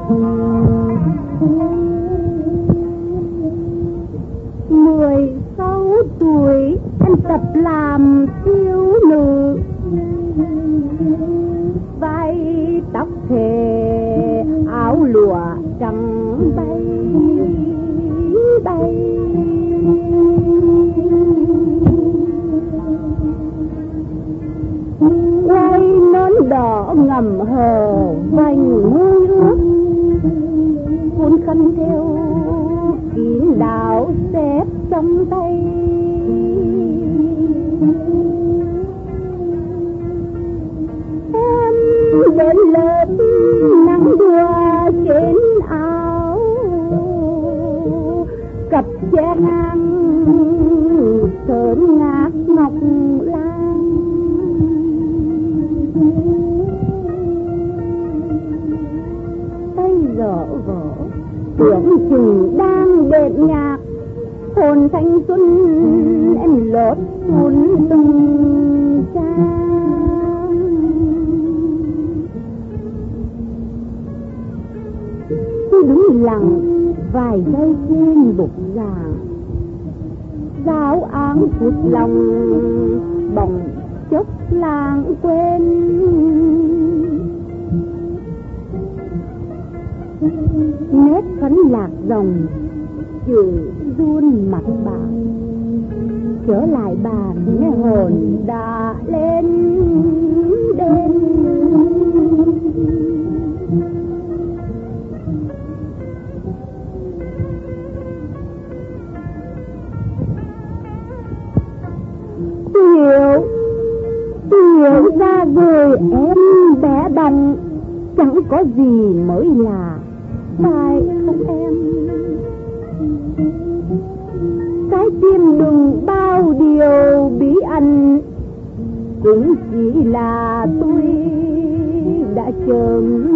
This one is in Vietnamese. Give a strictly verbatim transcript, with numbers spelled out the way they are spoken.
Mười sáu tuổi em tập làm thiếu nữ, vai tóc thề áo lụa trắng bay bay. Quay nón đỏ ngầm hờ vành môi ướt, cuốn khăn theo kín đảo xếp trong tay. Em đến lớp nắng đùa trên áo, cặp che ngang sớm ngát ngọc lan. Tay dở vỡ tưởng chừng đang đệm nhạc, hồn thanh xuân em lót xuống từng trang. Tôi đứng lặng vài giây trên bục giảng, giáo áng phút lòng bỗng chốc lãng quên. Nét phấn lạc dòng chữ run mặt bạn, trở lại bàn nghe hồn đã lên đêm. Hiểu hiểu ra rồi em bé bỏng, chẳng có gì mới lạ phải không em? Trái tim đừng bao điều bí ẩn, cũng chỉ là tôi đã chớm